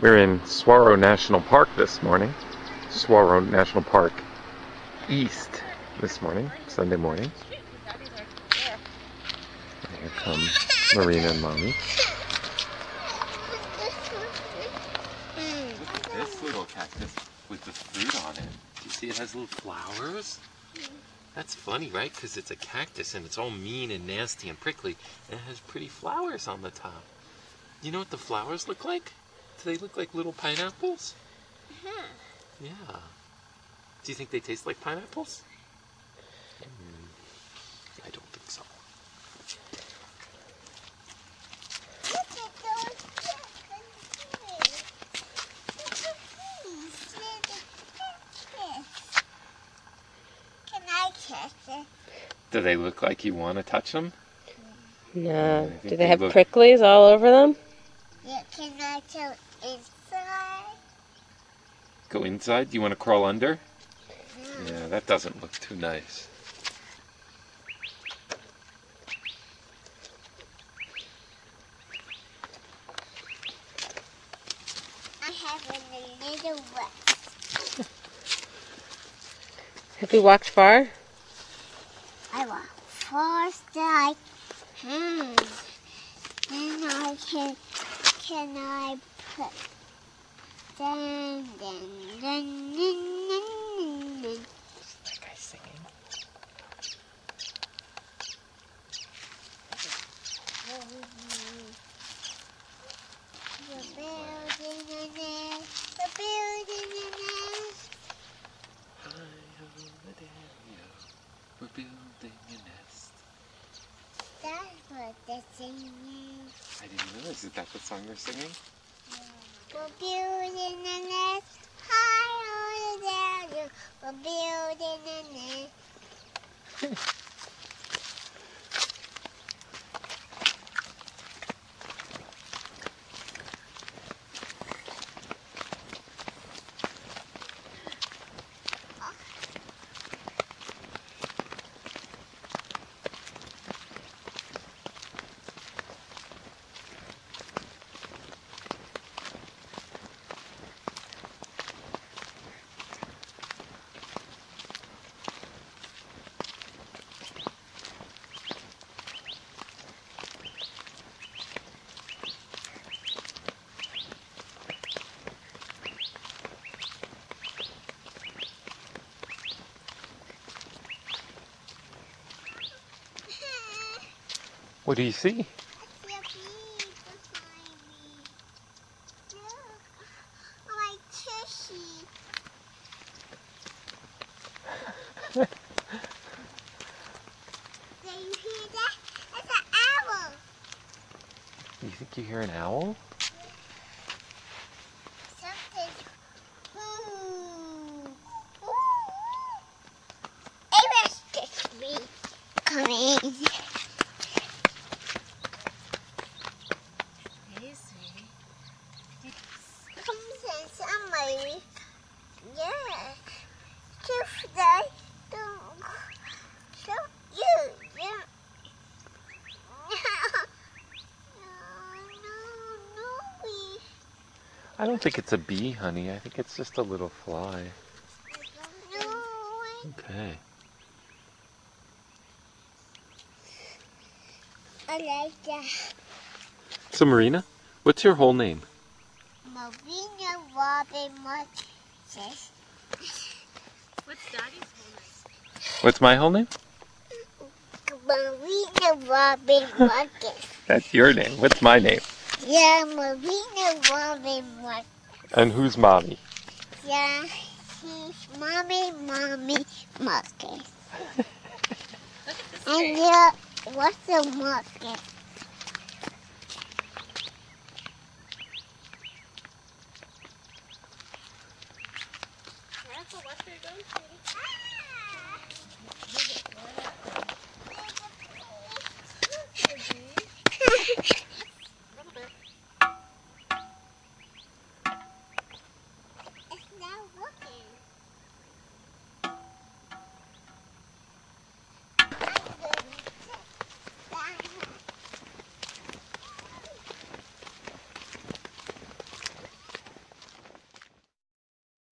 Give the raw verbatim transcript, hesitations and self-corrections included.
We're in Saguaro National Park this morning. Saguaro National Park East this morning, Sunday morning. And here come Marina and Mommy. Look at this little cactus with the fruit on it. Do you see it has little flowers? That's funny, right? Because it's a cactus and it's all mean and nasty and prickly. And it has pretty flowers on the top. You know what the flowers look like? Do they look like little pineapples? Uh-huh. Yeah. Do you think they taste like pineapples? Mm, I don't think so. Can I touch it? Do they look like you want to touch them? No. Do they, they have look... pricklies all over them? Yeah, can I go inside? Go inside? Do you want to crawl under? Yeah. Yeah, that doesn't look too nice. I have a little wet. Have you walked far? I walked far, like, hmm. Then I can, can I put, then, then, then, then, then, then. Is that guy singing? We're building a nest, we're building a nest. High over there, we're building a nest. That's what they're singing. I didn't realize, is that the song they're singing? Yeah. We're building a nest, high over there, we're building a nest. What do you see? I see a bee behind me. Look, my tushy. Do you hear that? It's an owl. You think you hear an owl? Something. Ooh. Ooh. It was just me coming. Somebody, yeah, just that, don't, don't you, yeah. No, no, no, we. I don't think it's a bee, honey. I think it's just a little fly. No. Okay. I like that. So, Marina, what's your whole name? Marina Robin Marcus. What's Daddy's whole name? What's my whole name? Marina Robin Marcus. That's your name. What's my name? Yeah, Marina Robin Marcus. And who's Mommy? Yeah, she's Mommy, Mommy Marcus. And yeah, what's a market?